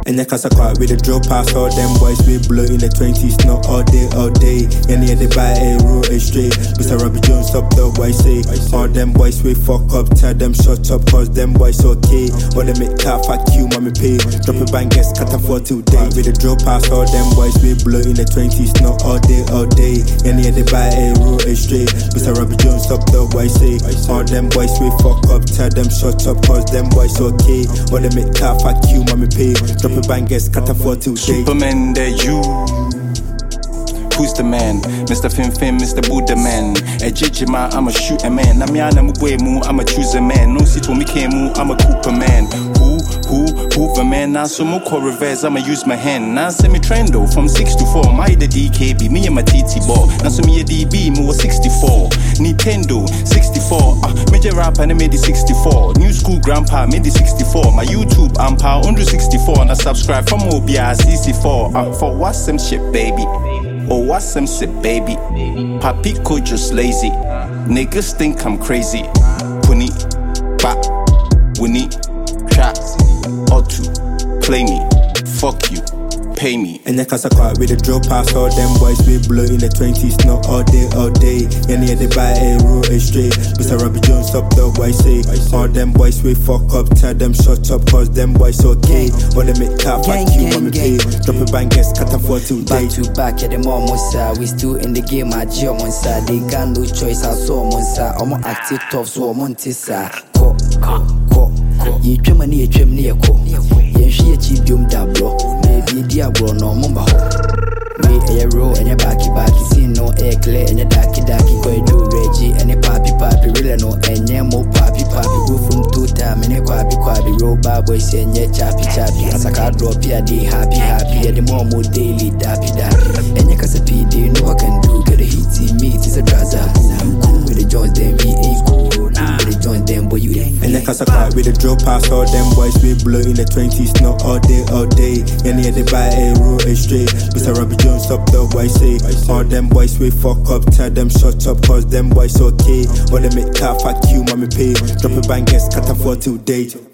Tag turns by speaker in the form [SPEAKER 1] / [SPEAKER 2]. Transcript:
[SPEAKER 1] And the casa quiet with the drill pass. All them boys we blow in the 20s, not all day, all day. Any of they buy a roll a straight. Mr. Robbie Jones up the white say. All them boys we fuck up, tell them shut up, cause them boys okay. All them make car, fuck you, mommy pay. Drop a bangers, cut a for today. With the drill pass, all them boys we blow in the 20s, not all day, all day. Any of they buy a roll a straight. Mr. Robbie Jones up the white say. All them boys we fuck up, tell them shut up, cause them boys okay. All them make car, fuck you, mommy pay. Drop a bangers, cut a for today.
[SPEAKER 2] Superman, that you. Who's the man? Mr. Fim Fim, Mr. Buddha man. A Jijima, I'm a shooter man. Namiana Mugwemu, I'm a chooser man. No sit me Kemu, I'm a Cooper man. Hoover man. Now some more reverse, I'ma use my hand. Now semi trendo from 6 to 4. My the DKB, me and my TT ball. Now some me a DB, me was 64. Nintendo, 64. Major rapper, and I made the 64. New school grandpa, made the 64. My YouTube, I'm power under 64. And I subscribe from OBI, CC4. For what's some shit, baby? Oh, what's some shit, baby? Papico just lazy. Niggas think I'm crazy. Puni, bap, winnie, trap, or two, play me, fuck you, pay me.
[SPEAKER 1] And the casa quiet with the drill pass. All them boys we blow in the 20s, not all day, all day. Any of they buy a roll a straight. Mr. Robbie Jones up the white say. All them boys we fuck up, tell them shut up, cause them boys okay. All them make car, fuck you, mommy pay. Drop a bangers, cut a for today.
[SPEAKER 3] Back to back, yeah, them all monster. We still in the game, I Geo monster. They got no choice, I saw monster. I'm on active tough, so I'm on tissa. Ko. Ye trim and ye trim near ko. Ye she a cheap dum dablo. Maybe diablo no mumba ho. Me a row and a backy, see no air clear and a darky, go do Reggie and a pappy, really no, and yeah, more pappy, go from 2 time and a quabby, roll bad boys and yeah, chappy, as a car drop here, they happy, at the more daily, dappy, and your casa PD, no I can do, get a heaty meat, it's a trouser, cool with the joints, then we ain't cool, with the joints, then boy, you ain't.
[SPEAKER 1] And the casa quiet with the drill pass. All them boys we blow in the 20s, not all day, all day. Any of they buy a roll a straight. Mr. Robbie Jones up the white say. All them boys we fuck up, tell them shut up, cause them boys okay. All them make car, fuck you, mommy pay. Drop a bangers, cut a for today.